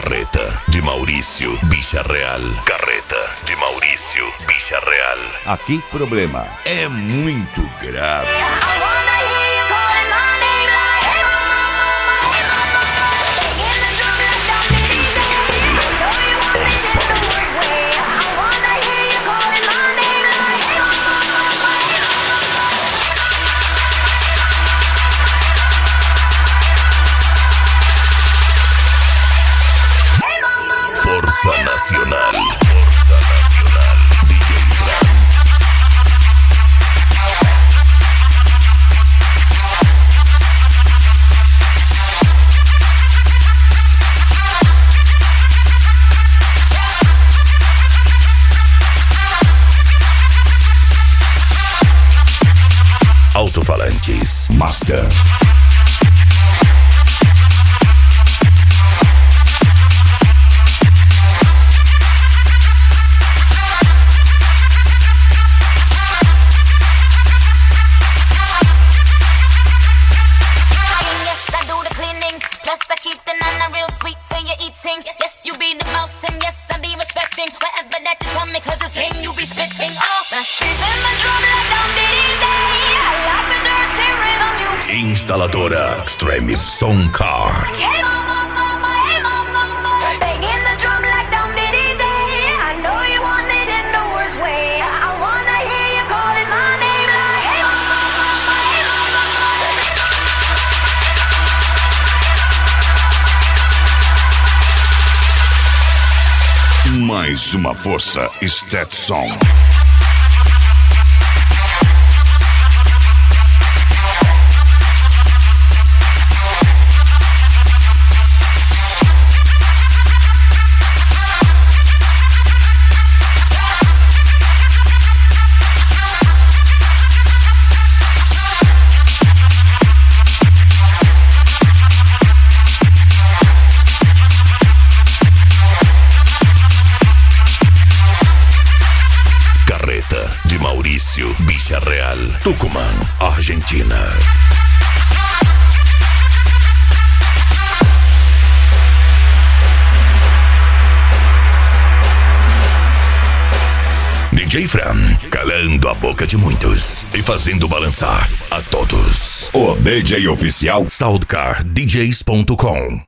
Carreta de Maurício Bicha Real. Carreta de Maurício Bicha Real. Aqui problema é muito grave. Força Nacional. DJ Fran. Alto-falantes Master. Instaladora Extreme Sound Car. Mais uma força Stetson. De Maurício Bicha Real. Tucumã, Argentina. DJ Fran, calando a boca de muitos e fazendo balançar a todos. O DJ oficial SoundCarDJs.com.